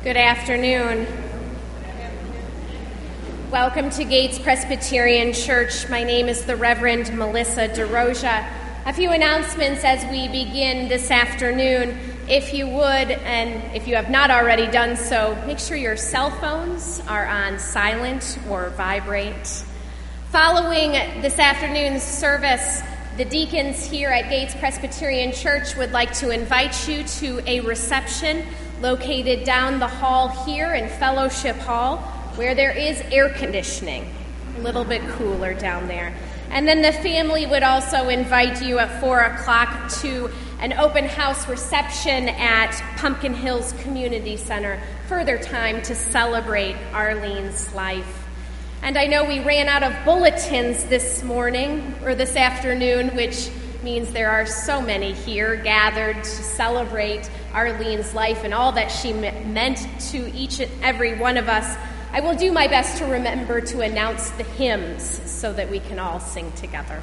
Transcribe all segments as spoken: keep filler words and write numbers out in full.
Good afternoon. Welcome to Gates Presbyterian Church. My name is the Reverend Melissa DeRosa. A few announcements as we begin this afternoon. If you would, and if you have not already done so, make sure your cell phones are on silent or vibrate. Following this afternoon's service, the deacons here at Gates Presbyterian Church would like to invite you to a reception located down the hall here in Fellowship Hall, where there is air conditioning, a little bit cooler down there. And then the family would also invite you at four o'clock to an open house reception at Pumpkin Hills Community Center, further time to celebrate Arlene's life. And I know we ran out of bulletins this morning, or this afternoon, which means there are so many here gathered to celebrate Arlene's life and all that she meant to each and every one of us. I will do my best to remember to announce the hymns so that we can all sing together.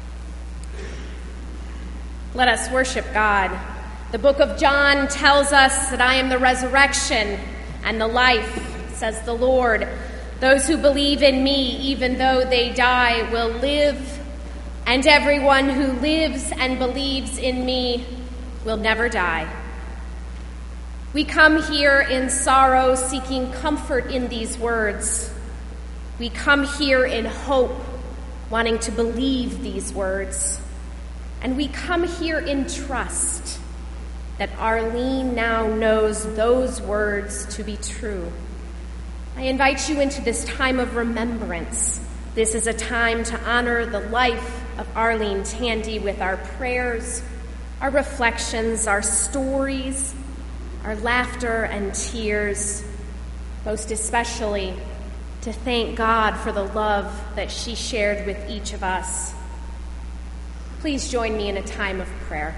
Let us worship God. The book of John tells us that I am the resurrection and the life, says the Lord. Those who believe in me, even though they die, will live, and everyone who lives and believes in me will never die. We come here in sorrow, seeking comfort in these words. We come here in hope, wanting to believe these words. And we come here in trust that Arlene now knows those words to be true. I invite you into this time of remembrance. This is a time to honor the life of Arlene Tandy with our prayers, our reflections, our stories, our laughter and tears, most especially to thank God for the love that she shared with each of us. Please join me in a time of prayer.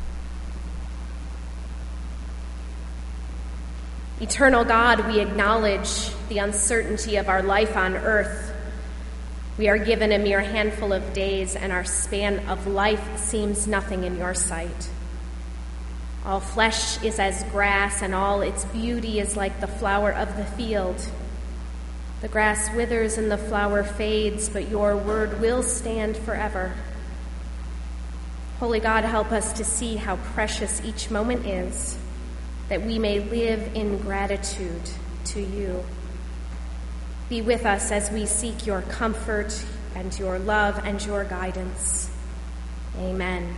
Eternal God, we acknowledge the uncertainty of our life on earth. We are given a mere handful of days, and our span of life seems nothing in your sight. All flesh is as grass, and all its beauty is like the flower of the field. The grass withers and the flower fades, but your word will stand forever. Holy God, help us to see how precious each moment is, that we may live in gratitude to you. Be with us as we seek your comfort and your love and your guidance. Amen.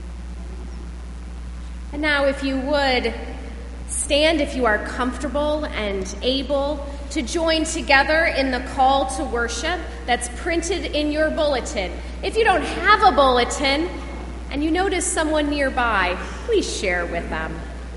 And now, if you would, stand if you are comfortable and able to join together in the call to worship that's printed in your bulletin. If you don't have a bulletin and you notice someone nearby, please share with them.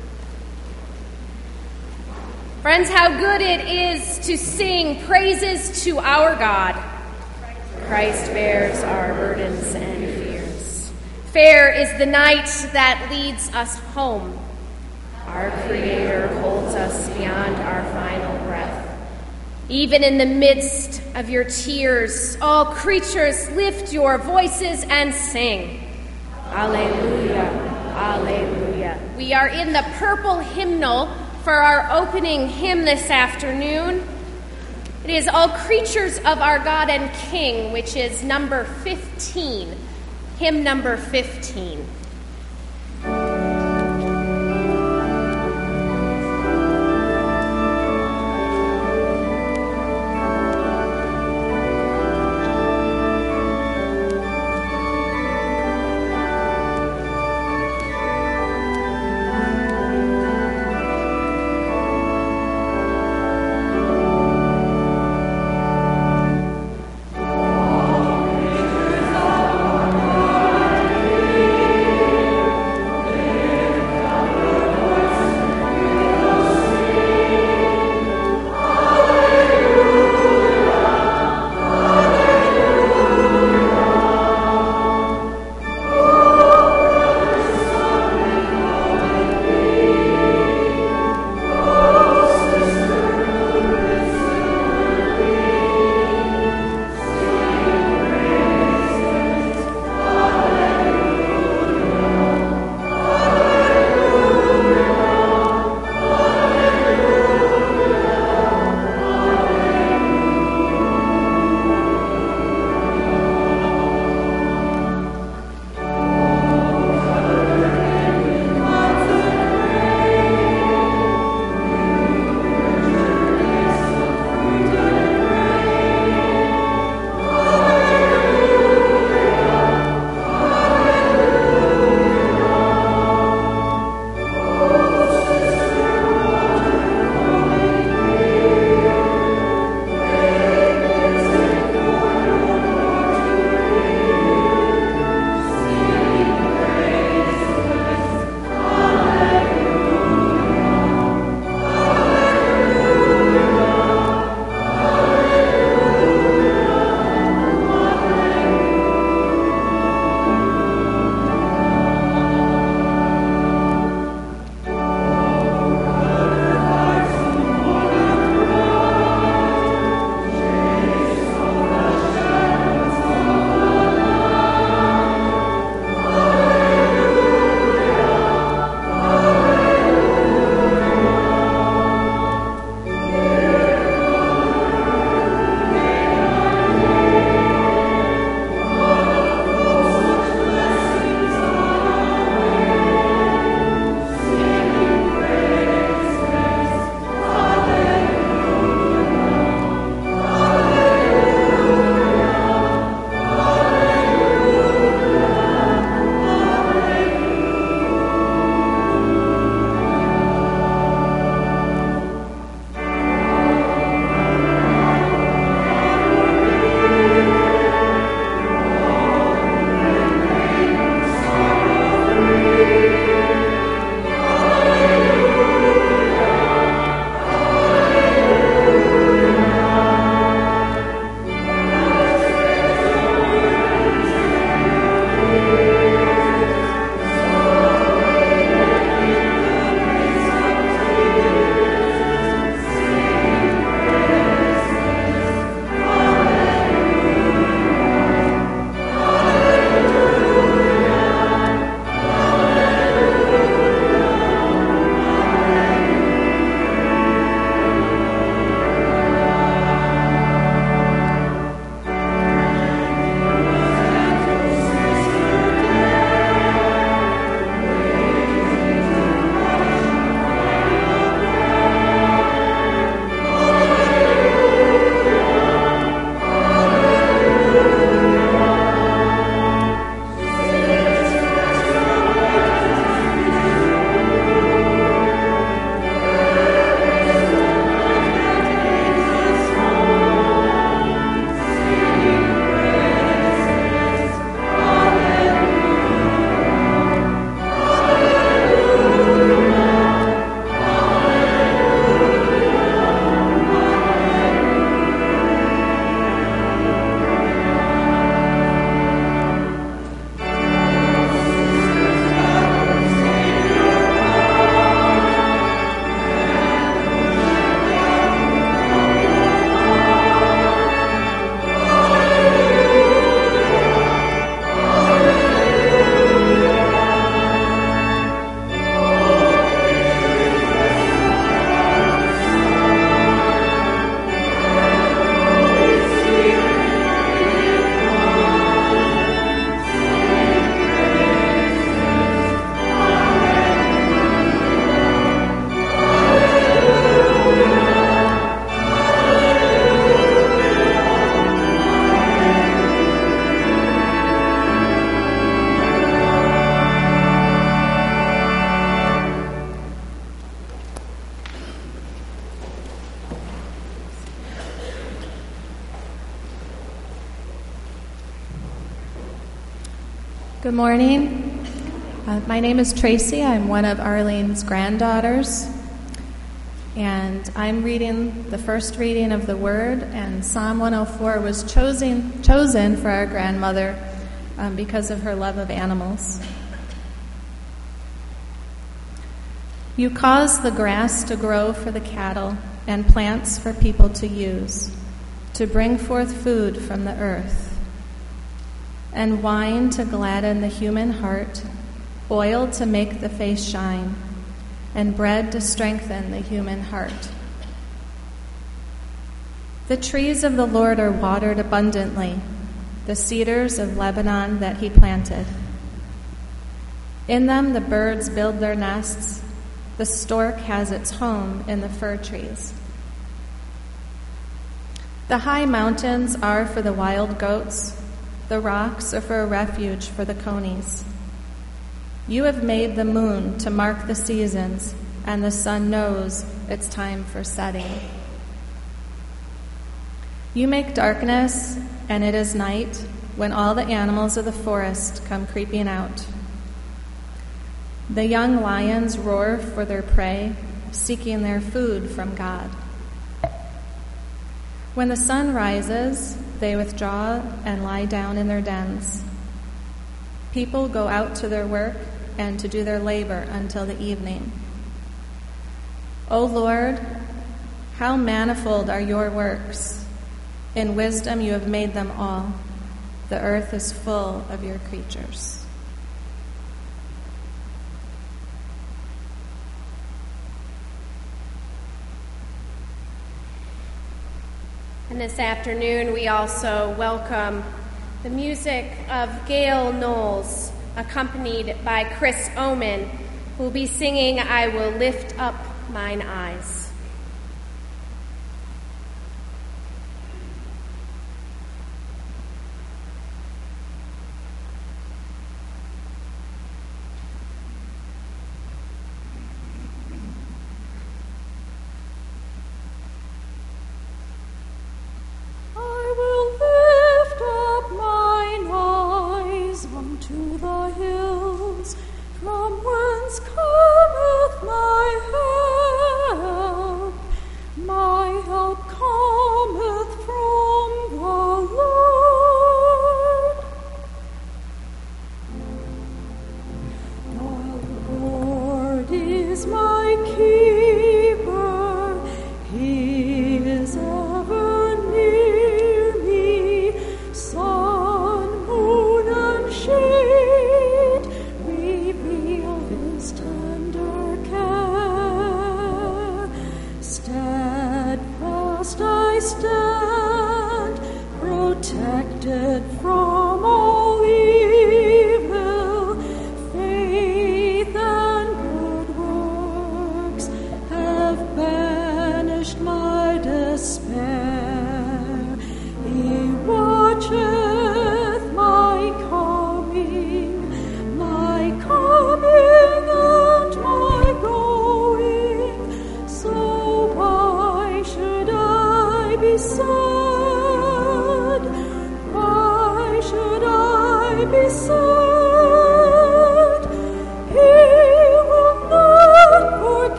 Friends, how good it is to sing praises to our God. Christ bears our burdens and fears. Fair is the night that leads us home. Our Creator holds us beyond our final breath. Even in the midst of your tears, all creatures lift your voices and sing. Alleluia, alleluia. We are in the purple hymnal for our opening hymn this afternoon. It is All Creatures of Our God and King, which is number fifteen, hymn number fifteen. Thank you. Good morning. Uh, my name is Tracy. I'm one of Arlene's granddaughters. And I'm reading the first reading of the Word, and Psalm one oh four was chosen, chosen for our grandmother um, because of her love of animals. You cause the grass to grow for the cattle and plants for people to use, to bring forth food from the earth, and wine to gladden the human heart, oil to make the face shine, and bread to strengthen the human heart. The trees of the Lord are watered abundantly, the cedars of Lebanon that he planted. In them the birds build their nests, the stork has its home in the fir trees. The high mountains are for the wild goats, the rocks are for a refuge for the conies. You have made the moon to mark the seasons, and the sun knows it's time for setting. You make darkness, and it is night, when all the animals of the forest come creeping out. The young lions roar for their prey, seeking their food from God. When the sun rises, they withdraw and lie down in their dens. People go out to their work and to do their labor until the evening. O Lord, how manifold are your works! In wisdom you have made them all. The earth is full of your creatures. And this afternoon we also welcome the music of Gail Knowles, accompanied by Chris Oman, who will be singing I Will Lift Up Mine Eyes. From whence cometh my help?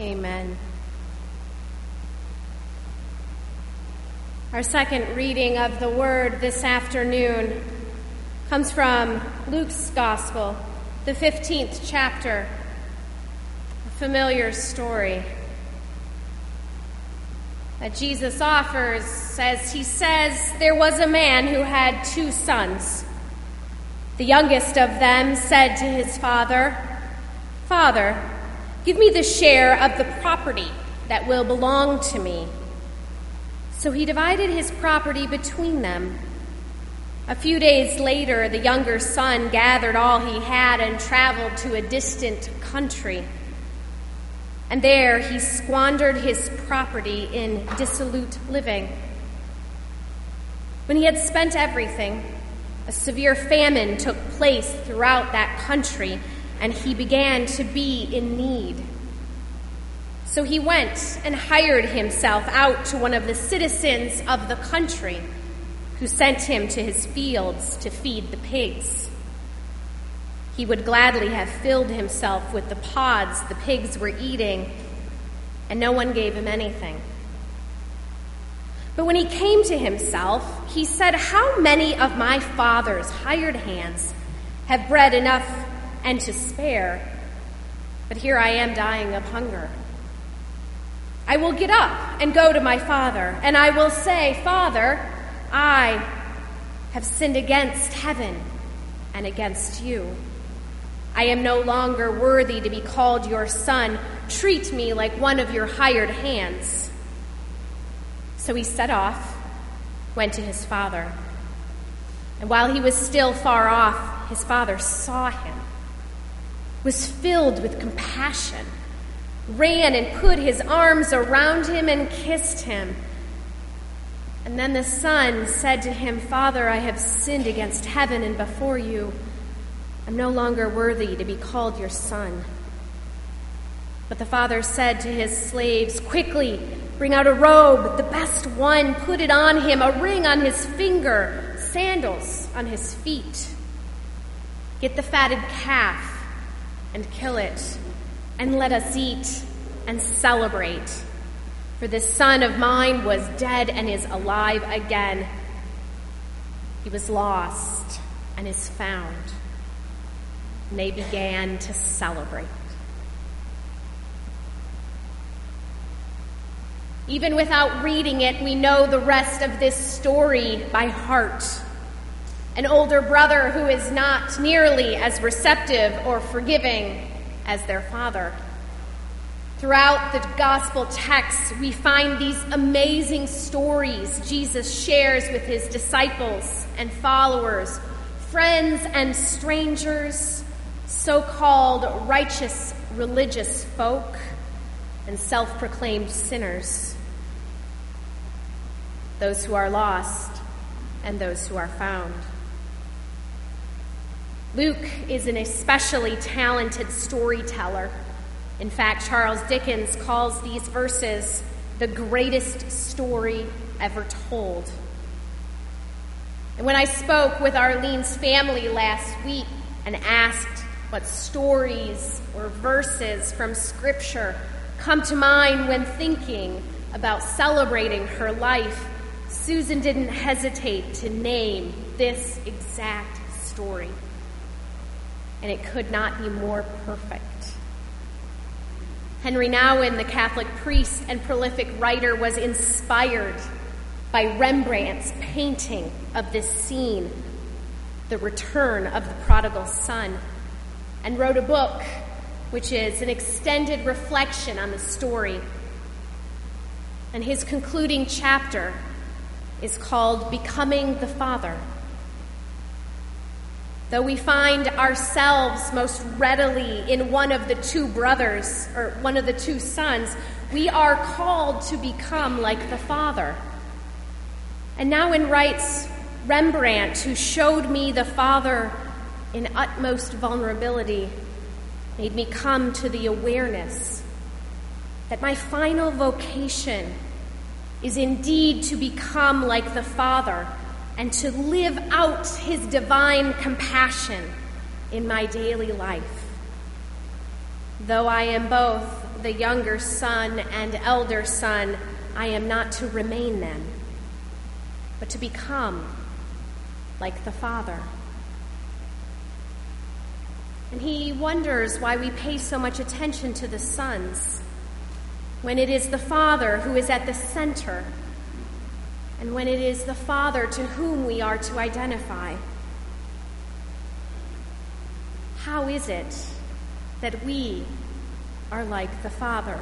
Amen. Our second reading of the Word this afternoon comes from Luke's Gospel, the fifteenth chapter, a familiar story that Jesus offers. Says he says there was a man who had two sons. The youngest of them said to his father, "Father, give me the share of the property that will belong to me." So he divided his property between them. A few days later, the younger son gathered all he had and traveled to a distant country. And there he squandered his property in dissolute living. When he had spent everything, a severe famine took place throughout that country, and he began to be in need. So he went and hired himself out to one of the citizens of the country, who sent him to his fields to feed the pigs. He would gladly have filled himself with the pods the pigs were eating, and no one gave him anything. But when he came to himself, he said, "How many of my father's hired hands have bread enough and to spare, but here I am dying of hunger. I will get up and go to my father, and I will say, 'Father, I have sinned against heaven and against you. I am no longer worthy to be called your son. Treat me like one of your hired hands.' So he set off, went to his father. And while he was still far off, his father saw him, was filled with compassion, ran and put his arms around him and kissed him. And then the son said to him, 'Father, I have sinned against heaven and before you. I'm no longer worthy to be called your son.' But the father said to his slaves, 'Quickly, bring out a robe, the best one, put it on him, a ring on his finger, sandals on his feet. Get the fatted calf and kill it, and let us eat and celebrate. For this son of mine was dead and is alive again. He was lost and is found.' And they began to celebrate." Even without reading it, we know the rest of this story by heart. An older brother who is not nearly as receptive or forgiving as their father. Throughout the gospel texts, we find these amazing stories Jesus shares with his disciples and followers, friends and strangers, so-called righteous religious folk, and self-proclaimed sinners, those who are lost and those who are found. Luke is an especially talented storyteller. In fact, Charles Dickens calls these verses the greatest story ever told. And when I spoke with Arlene's family last week and asked what stories or verses from Scripture come to mind when thinking about celebrating her life, Susan didn't hesitate to name this exact story. And it could not be more perfect. Henry Nouwen, the Catholic priest and prolific writer, was inspired by Rembrandt's painting of this scene, the return of the prodigal son, and wrote a book which is an extended reflection on the story. And his concluding chapter is called Becoming the Father. Though we find ourselves most readily in one of the two brothers, or one of the two sons, we are called to become like the Father. And Nouwen writes, "Rembrandt, who showed me the Father in utmost vulnerability, made me come to the awareness that my final vocation is indeed to become like the Father and to live out his divine compassion in my daily life. Though I am both the younger son and elder son, I am not to remain then, but to become like the Father. And he wonders why we pay so much attention to the sons when it is the Father who is at the center, and when it is the Father to whom we are to identify. How is it that we are like the Father?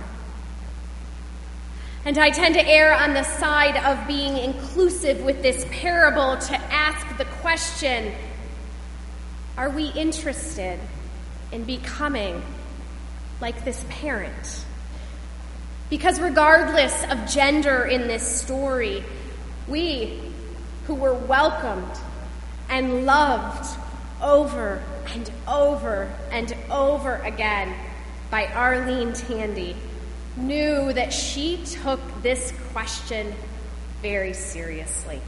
And I tend to err on the side of being inclusive with this parable to ask the question, are we interested in becoming like this parent? Because regardless of gender in this story, we who were welcomed and loved over and over and over again by Arlene Tandy knew that she took this question very seriously.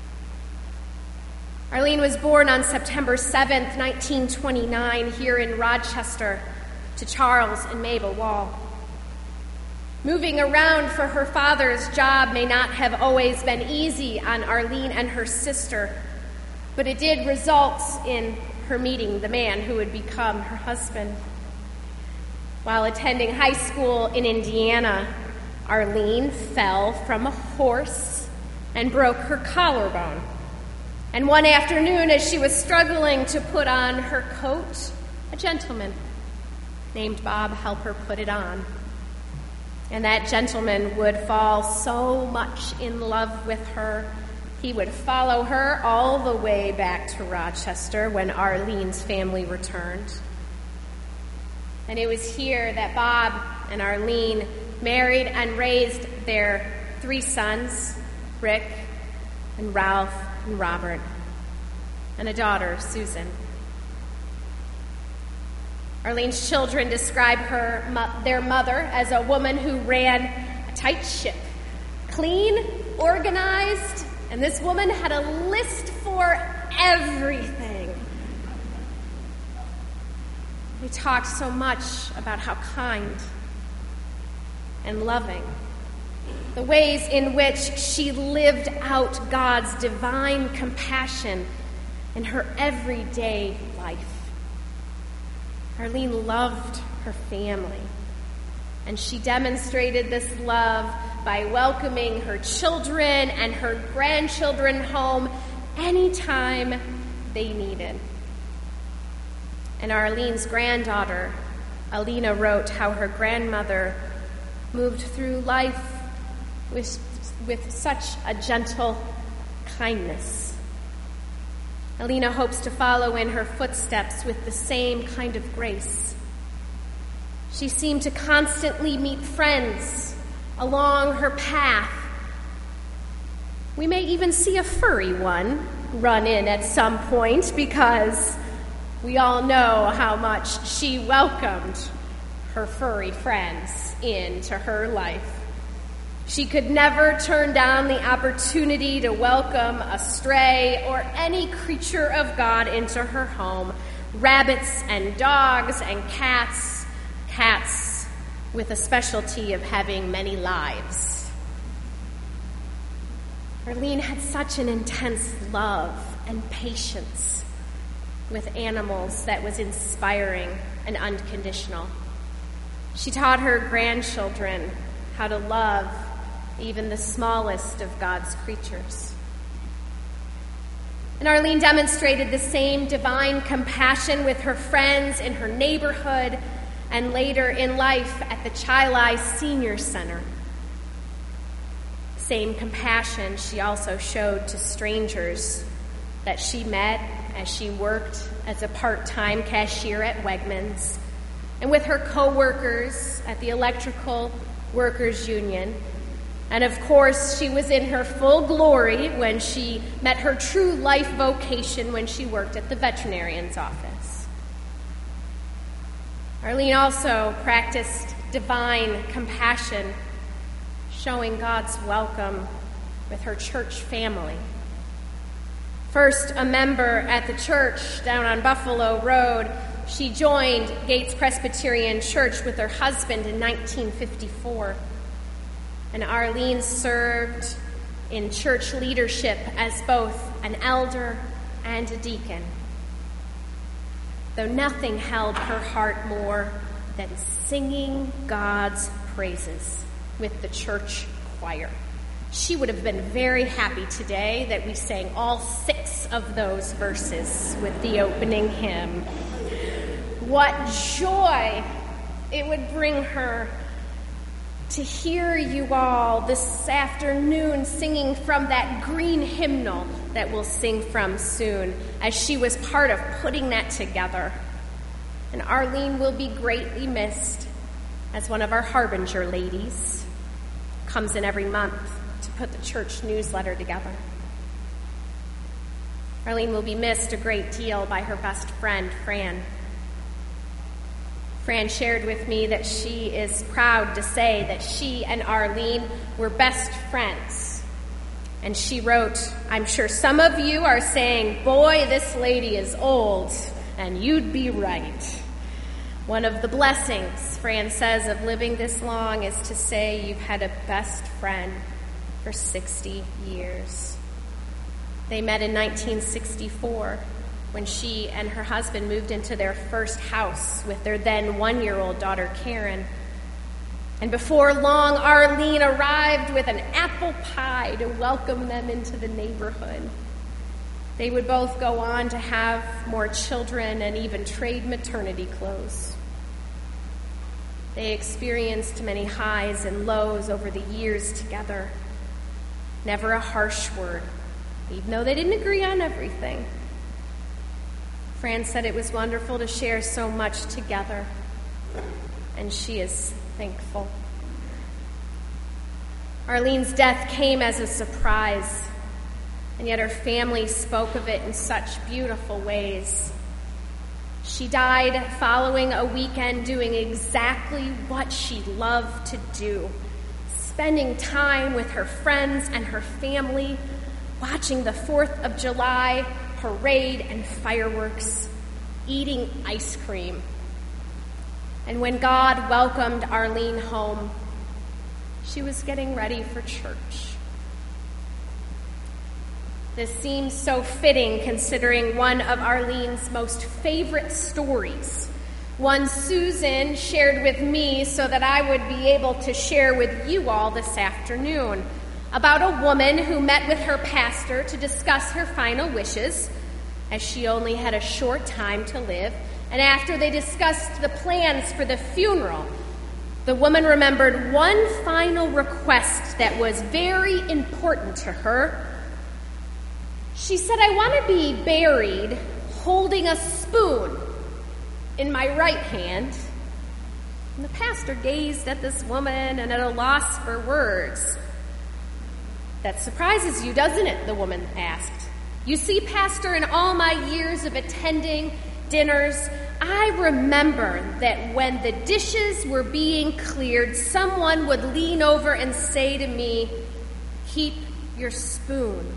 Arlene was born on September seventh, nineteen twenty-nine, here in Rochester to Charles and Mabel Wall. Moving around for her father's job may not have always been easy on Arlene and her sister, but it did result in her meeting the man who would become her husband. While attending high school in Indiana, Arlene fell from a horse and broke her collarbone. And one afternoon, as she was struggling to put on her coat, a gentleman named Bob helped her put it on. And that gentleman would fall so much in love with her, he would follow her all the way back to Rochester when Arlene's family returned. And it was here that Bob and Arlene married and raised their three sons, Rick and Ralph and Robert, and a daughter, Susan. Arlene's children describe her, their mother as a woman who ran a tight ship, clean, organized, and this woman had a list for everything. They talked so much about how kind and loving, the ways in which she lived out God's divine compassion in her everyday life. Arlene loved her family, and she demonstrated this love by welcoming her children and her grandchildren home anytime they needed. And Arlene's granddaughter, Alina, wrote how her grandmother moved through life with, with such a gentle kindness. Alina hopes to follow in her footsteps with the same kind of grace. She seemed to constantly meet friends along her path. We may even see a furry one run in at some point, because we all know how much she welcomed her furry friends into her life. She could never turn down the opportunity to welcome a stray or any creature of God into her home. Rabbits and dogs and cats, cats with a specialty of having many lives. Arlene had such an intense love and patience with animals that was inspiring and unconditional. She taught her grandchildren how to love even the smallest of God's creatures. And Arlene demonstrated the same divine compassion with her friends in her neighborhood and later in life at the Chili Senior Center. Same compassion she also showed to strangers that she met as she worked as a part-time cashier at Wegmans, and with her co-workers at the Electrical Workers Union. And of course, she was in her full glory when she met her true life vocation when she worked at the veterinarian's office. Arlene also practiced divine compassion, showing God's welcome with her church family. First, a member at the church down on Buffalo Road she joined Gates Presbyterian Church with her husband in nineteen fifty-four. And Arlene served in church leadership as both an elder and a deacon, though nothing held her heart more than singing God's praises with the church choir. She would have been very happy today that we sang all six of those verses with the opening hymn. What joy it would bring her to hear you all this afternoon singing from that green hymnal that we'll sing from soon, as she was part of putting that together. And Arlene will be greatly missed as one of our Harbinger ladies. Comes in every month to put the church newsletter together. Arlene will be missed a great deal by her best friend, Fran. Fran shared with me that she is proud to say that she and Arlene were best friends. And she wrote, "I'm sure some of you are saying, 'Boy, this lady is old,' and you'd be right." One of the blessings, Fran says, of living this long is to say you've had a best friend for sixty years. They met in nineteen sixty-four. When she and her husband moved into their first house with their then one-year-old daughter, Karen. And before long, Arlene arrived with an apple pie to welcome them into the neighborhood. They would both go on to have more children and even trade maternity clothes. They experienced many highs and lows over the years together. Never a harsh word, even though they didn't agree on everything. Fran said it was wonderful to share so much together, and she is thankful. Arlene's death came as a surprise, and yet her family spoke of it in such beautiful ways. She died following a weekend doing exactly what she loved to do, spending time with her friends and her family, watching the fourth of July parade and fireworks, eating ice cream. And when God welcomed Arlene home, she was getting ready for church. This seems so fitting considering one of Arlene's most favorite stories, one Susan shared with me so that I would be able to share with you all this afternoon, about a woman who met with her pastor to discuss her final wishes, as she only had a short time to live. And after they discussed the plans for the funeral, the woman remembered one final request that was very important to her. She said, "I want to be buried holding a spoon in my right hand." And the pastor gazed at this woman and at a loss for words. "That surprises you, doesn't it?" the woman asked. "You see, Pastor, in all my years of attending dinners, I remember that when the dishes were being cleared, someone would lean over and say to me, 'Keep your spoon.'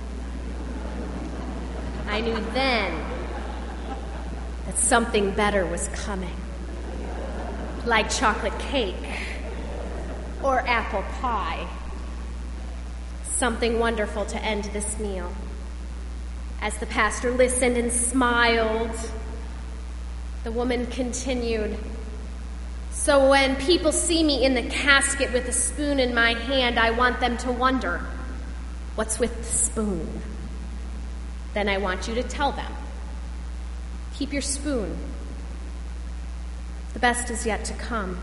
I knew then that something better was coming, like chocolate cake or apple pie. Something wonderful to end this meal." As the pastor listened and smiled, the woman continued, "So when people see me in the casket with a spoon in my hand, I want them to wonder, what's with the spoon? Then I want you to tell them, keep your spoon. The best is yet to come."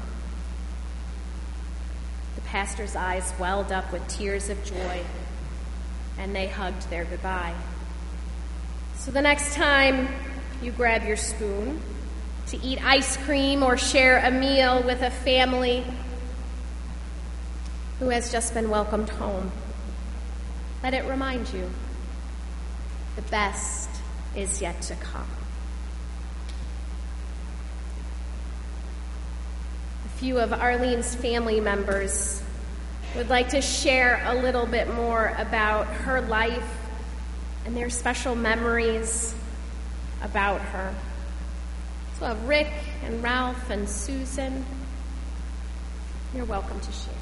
The pastor's eyes welled up with tears of joy, and they hugged their goodbye. So the next time you grab your spoon to eat ice cream or share a meal with a family who has just been welcomed home, let it remind you the best is yet to come. A few of Arlene's family members would like to share a little bit more about her life and their special memories about her. So uh, Rick and Ralph and Susan, you're welcome to share.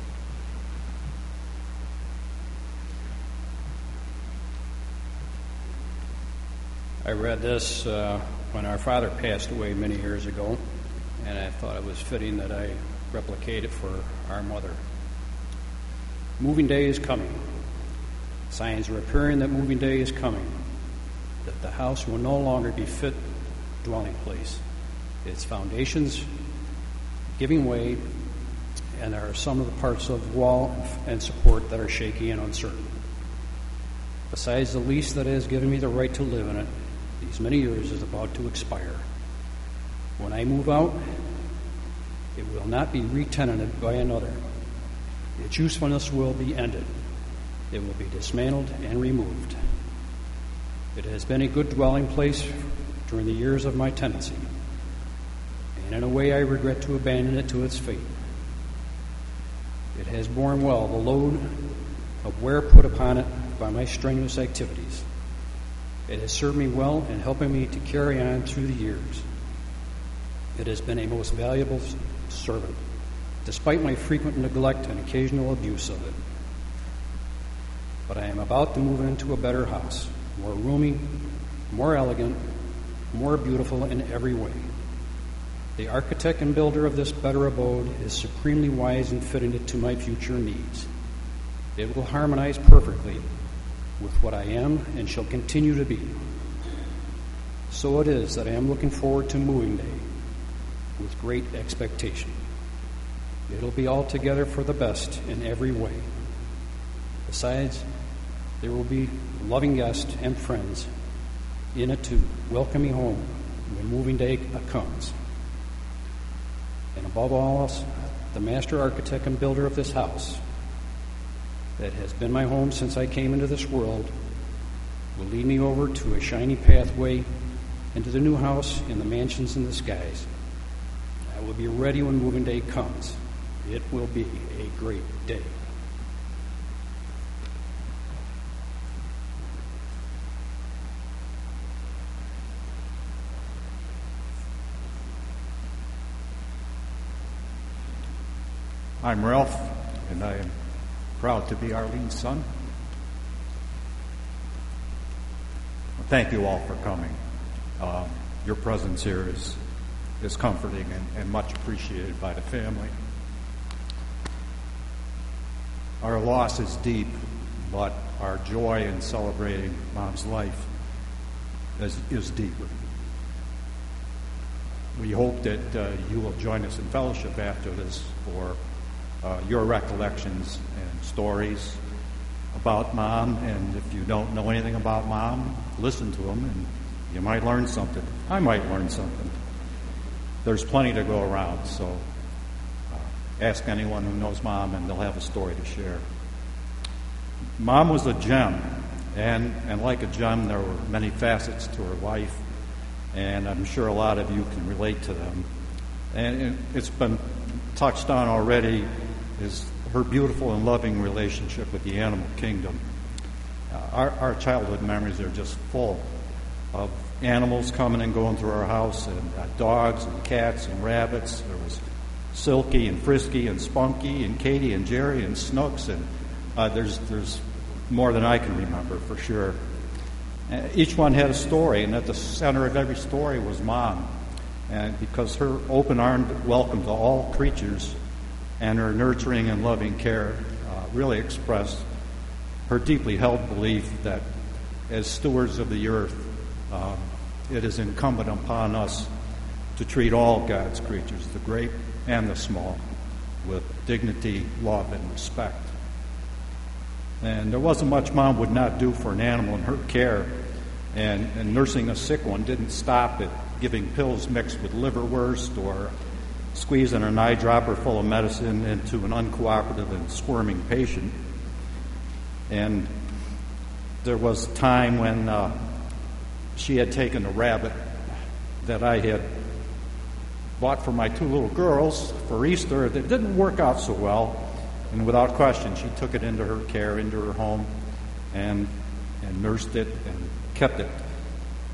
I read this uh, when our father passed away many years ago, and I thought it was fitting that I replicate it for our mother. Moving day is coming. Signs are appearing that moving day is coming, that the house will no longer be fit dwelling place. Its foundations giving way, and there are some of the parts of the wall and support that are shaky and uncertain. Besides, the lease that has given me the right to live in it these many years is about to expire. When I move out, it will not be re-tenanted by another. Its usefulness will be ended. It will be dismantled and removed. It has been a good dwelling place during the years of my tenancy, and in a way I regret to abandon it to its fate. It has borne well the load of wear put upon it by my strenuous activities. It has served me well in helping me to carry on through the years. It has been a most valuable servant, despite my frequent neglect and occasional abuse of it. But I am about to move into a better house, more roomy, more elegant, more beautiful in every way. The architect and builder of this better abode is supremely wise in fitting it to my future needs. It will harmonize perfectly with what I am and shall continue to be. So it is that I am looking forward to moving day with great expectation. It'll be altogether for the best in every way. Besides, there will be loving guests and friends in it to welcome me home when moving day comes. And above all else, the master architect and builder of this house that has been my home since I came into this world will lead me over to a shiny pathway into the new house and the mansions in the skies. I will be ready when moving day comes. It will be a great day. I'm Ralph, and I am proud to be Arlene's son. Thank you all for coming. Uh, your presence here is is comforting and, and much appreciated by the family. Our loss is deep, but our joy in celebrating Mom's life is, is deeper. We hope that uh, you will join us in fellowship after this for uh, your recollections and stories about Mom. And if you don't know anything about Mom, listen to them and you might learn something. I might learn something. There's plenty to go around, so uh, ask anyone who knows Mom and they'll have a story to share. Mom was a gem, and, and like a gem, there were many facets to her life, and I'm sure a lot of you can relate to them. And it's been touched on already, is her beautiful and loving relationship with the animal kingdom. Uh, our, our childhood memories are just full of animals coming and going through our house, and uh, dogs and cats and rabbits. There was Silky and Frisky and Spunky and Katie and Jerry and Snooks, and uh, there's there's more than I can remember for sure. Uh, each one had a story, and at the center of every story was Mom, and because her open-armed welcome to all creatures and her nurturing and loving care uh, really expressed her deeply held belief that as stewards of the earth, Um, it is incumbent upon us to treat all God's creatures, the great and the small, with dignity, love, and respect. And there wasn't much Mom would not do for an animal in her care, and, and nursing a sick one didn't stop at giving pills mixed with liverwurst or squeezing an eyedropper full of medicine into an uncooperative and squirming patient. And there was a time when uh, she had taken a rabbit that I had bought for my two little girls for Easter that didn't work out so well, and without question she took it into her care, into her home, and and nursed it and kept it.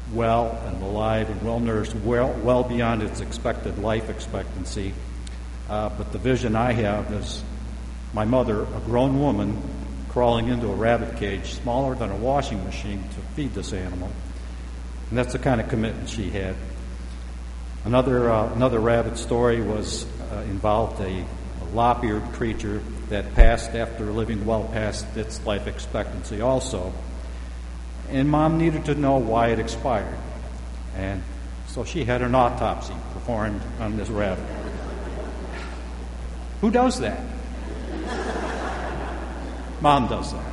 well and alive and well-nourished, well, well beyond its expected life expectancy. Uh, but the vision I have is my mother, a grown woman, crawling into a rabbit cage smaller than a washing machine to feed this animal. And that's the kind of commitment she had. Another uh, another rabbit story was uh, involved a, a lop-eared creature that passed after living well past its life expectancy also. And Mom needed to know why it expired. And so she had an autopsy performed on this rabbit. Who does that? Mom does that.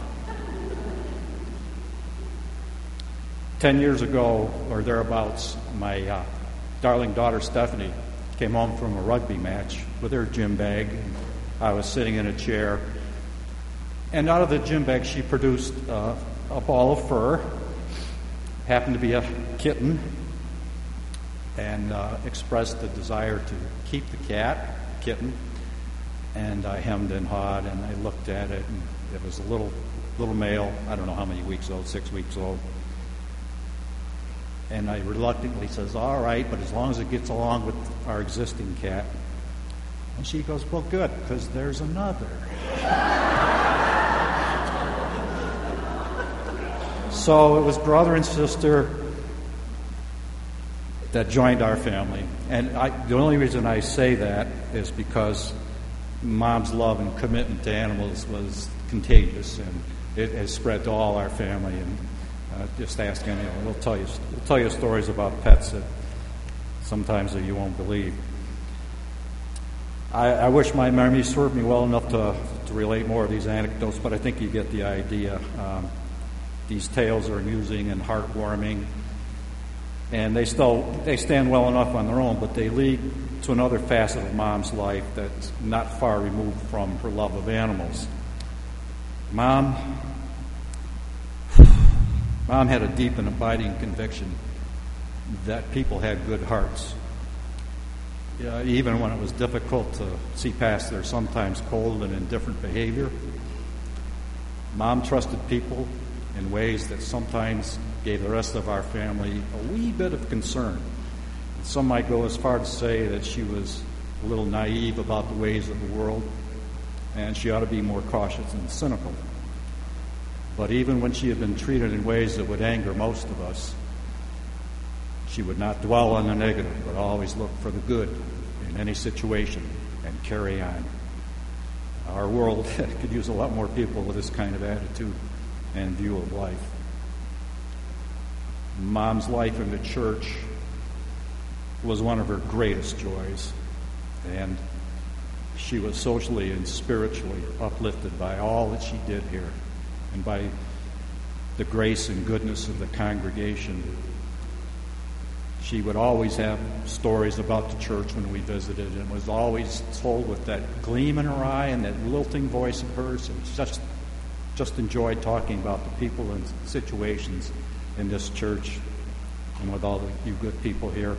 Ten years ago, or thereabouts, my uh, darling daughter Stephanie came home from a rugby match with her gym bag. I was sitting in a chair, and out of the gym bag she produced uh, a ball of fur, happened to be a kitten, and uh, expressed the desire to keep the cat, kitten, and I hemmed and hawed, and I looked at it, and it was a little little male, I don't know how many weeks old, six weeks old. And I reluctantly says, all right, but as long as it gets along with our existing cat. And she goes, well, good, because there's another. So it was brother and sister that joined our family. And I, the only reason I say that is because Mom's love and commitment to animals was contagious, and it has spread to all our family. And uh, just ask anyone; we'll tell you we'll tell you stories about pets that sometimes that you won't believe. I, I wish my memory served me well enough to to relate more of these anecdotes, but I think you get the idea. Um, these tales are amusing and heartwarming, and they still they stand well enough on their own, but they lead to another facet of Mom's life that's not far removed from her love of animals. Mom, Mom had a deep and abiding conviction that people had good hearts. Yeah, even when it was difficult to see past their sometimes cold and indifferent behavior, Mom trusted people in ways that sometimes gave the rest of our family a wee bit of concern. Some might go as far to say that she was a little naive about the ways of the world, and she ought to be more cautious and cynical. But even when she had been treated in ways that would anger most of us, she would not dwell on the negative, but always look for the good in any situation and carry on. Our world could use a lot more people with this kind of attitude and view of life. Mom's life in the church was one of her greatest joys, and she was socially and spiritually uplifted by all that she did here and by the grace and goodness of the congregation. She would always have stories about the church when we visited, and was always told with that gleam in her eye and that lilting voice of hers, and just just enjoyed talking about the people and situations in this church and with all the, you good people here.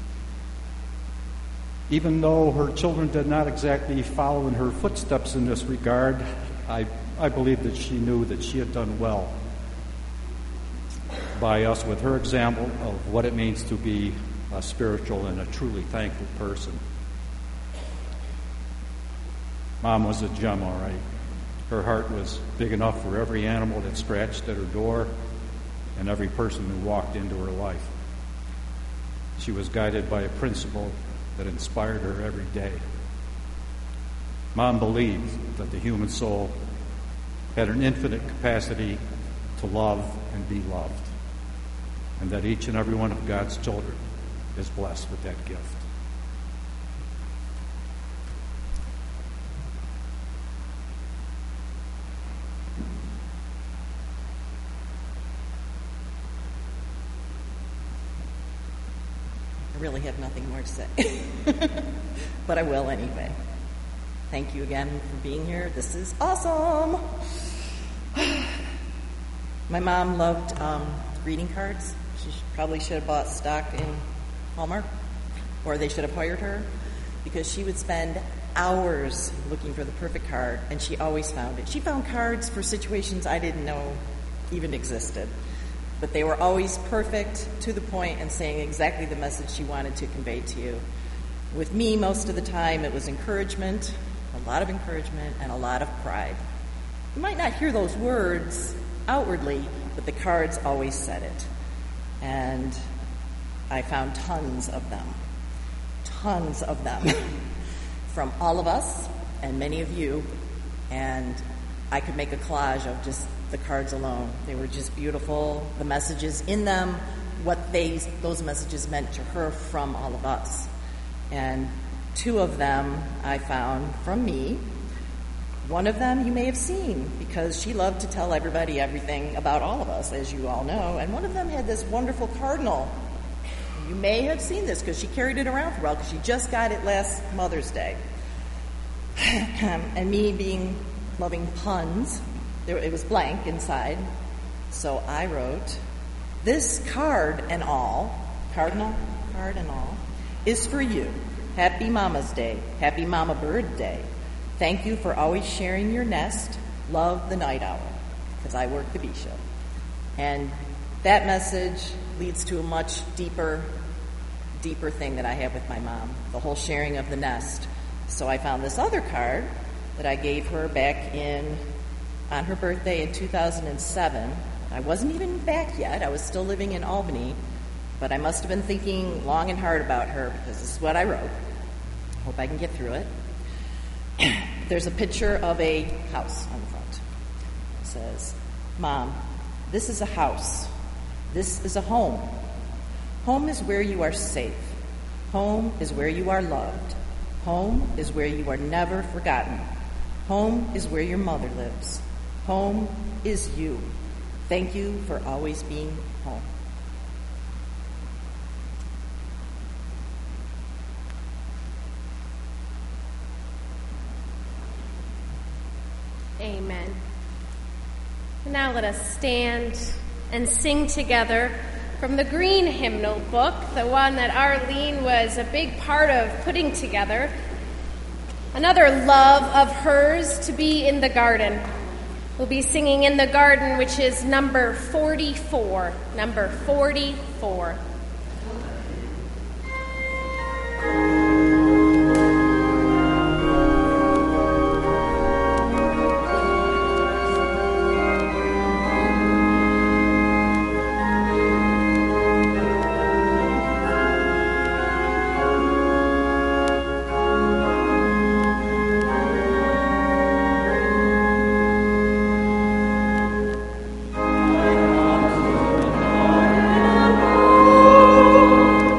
Even though her children did not exactly follow in her footsteps in this regard, I, I believe that she knew that she had done well by us with her example of what it means to be a spiritual and a truly thankful person. Mom was a gem, all right. Her heart was big enough for every animal that scratched at her door and every person who walked into her life. She was guided by a principle that inspired her every day. Mom believed that the human soul had an infinite capacity to love and be loved, and that each and every one of God's children is blessed with that gift. I really have nothing more to say, but I will anyway. Thank you again for being here. This is awesome. My mom loved um, greeting cards. She probably should have bought stock in Hallmark, or they should have hired her, because she would spend hours looking for the perfect card, and she always found it. She found cards for situations I didn't know even existed. but they were always perfect, to the point, and saying exactly the message she wanted to convey to you. With me, most of the time, it was encouragement, a lot of encouragement, and a lot of pride. You might not hear those words outwardly, but the cards always said it. And I found tons of them, tons of them, from all of us and many of you, and I could make a collage of just the cards alone. They were just beautiful, the messages in them, what they those messages meant to her from all of us. And two of them I found from me. One of them you may have seen, because she loved to tell everybody everything about all of us, as you all know. And one of them had this wonderful cardinal. You may have seen this because she carried it around for a while, because she just got it last Mother's Day. And me being loving puns, there, it was blank inside. So I wrote, "This card and all, cardinal, card and all, is for you. Happy Mama's Day. Happy Mama Bird Day. Thank you for always sharing your nest. Love, the night owl," because I work the bee show. And that message leads to a much deeper, deeper thing that I have with my mom, the whole sharing of the nest. So I found this other card that I gave her back in, on her birthday in two thousand seven. I wasn't even back yet. I was still living in Albany, but I must have been thinking long and hard about her, because this is what I wrote. Hope I can get through it. There's a picture of a house on the front. It says, "Mom, this is a house. This is a home. Home is where you are safe. Home is where you are loved. Home is where you are never forgotten. Home is where your mother lives. Home is you. Thank you for always being home." Amen. Now let us stand and sing together from the Green Hymnal Book, the one that Arlene was a big part of putting together. Another love of hers, to be in the garden. We'll be singing "In the Garden," which is number forty-four. Number forty-four. Thank you.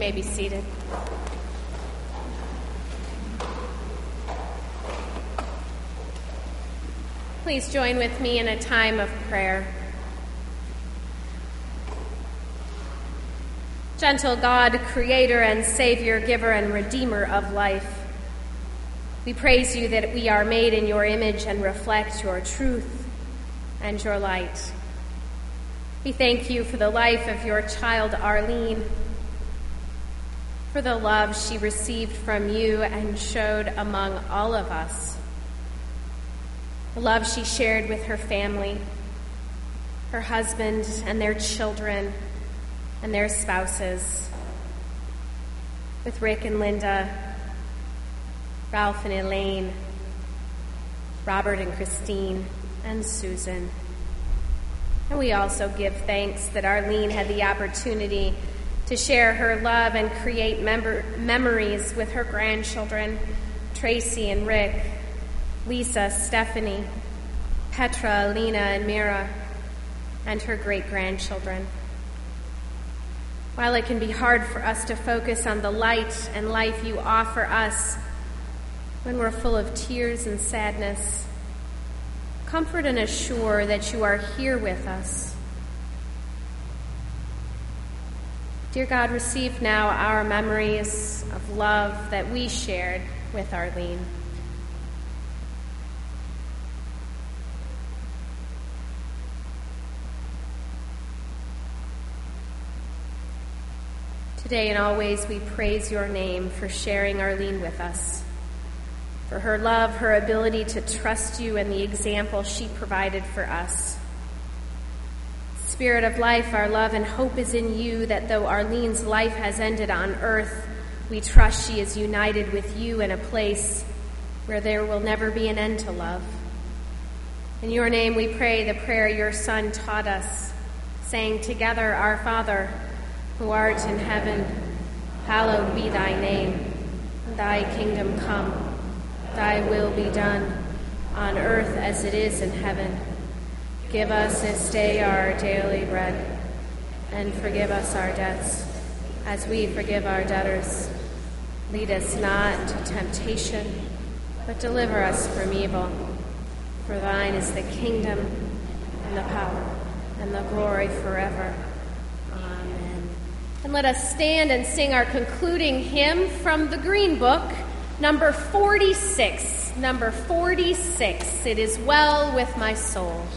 may be seated. Please join with me in a time of prayer. Gentle God, creator and savior, giver and redeemer of life, we praise you that we are made in your image and reflect your truth and your light. We thank you for the life of your child Arlene, for the love she received from you and showed among all of us, the love she shared with her family, her husband and their children and their spouses, with Rick and Linda, Ralph and Elaine, Robert and Christine, and Susan. And we also give thanks that Arlene had the opportunity to share her love and create member- memories with her grandchildren, Tracy and Rick, Lisa, Stephanie, Petra, Alina, and Mira, and her great-grandchildren. While it can be hard for us to focus on the light and life you offer us when we're full of tears and sadness, comfort and assure that you are here with us. Dear God, receive now our memories of love that we shared with Arlene. Today and always we praise your name for sharing Arlene with us, for her love, her ability to trust you, and the example she provided for us. Spirit of life, our love and hope is in you, that though Arlene's life has ended on earth, we trust she is united with you in a place where there will never be an end to love. In your name we pray the prayer your Son taught us, saying together, Our Father, who art in heaven, hallowed be thy name. Thy kingdom come, thy will be done, on earth as it is in heaven. Give us this day our daily bread, and forgive us our debts, as we forgive our debtors. Lead us not into temptation, but deliver us from evil. For thine is the kingdom, and the power, and the glory forever. Amen. And let us stand and sing our concluding hymn from the Green Book, number forty-six. Number forty-six. It is well with my soul.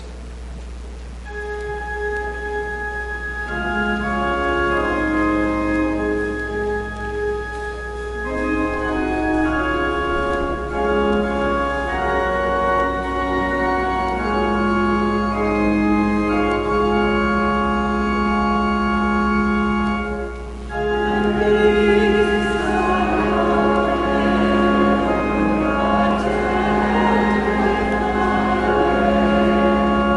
Thank you.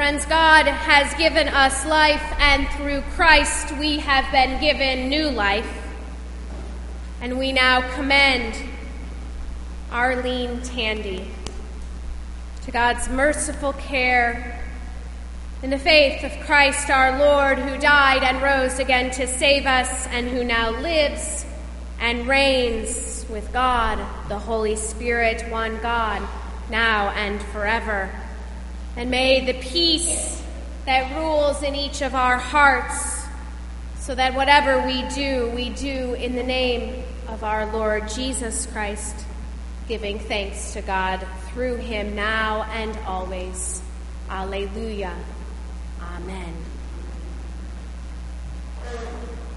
Friends, God has given us life, and through Christ we have been given new life. And we now commend Arlene Tandy to God's merciful care in the faith of Christ our Lord, who died and rose again to save us, and who now lives and reigns with God, the Holy Spirit, one God, now and forever. And may the peace that rules in each of our hearts, so that whatever we do, we do in the name of our Lord Jesus Christ, giving thanks to God through him now and always. Alleluia. Amen.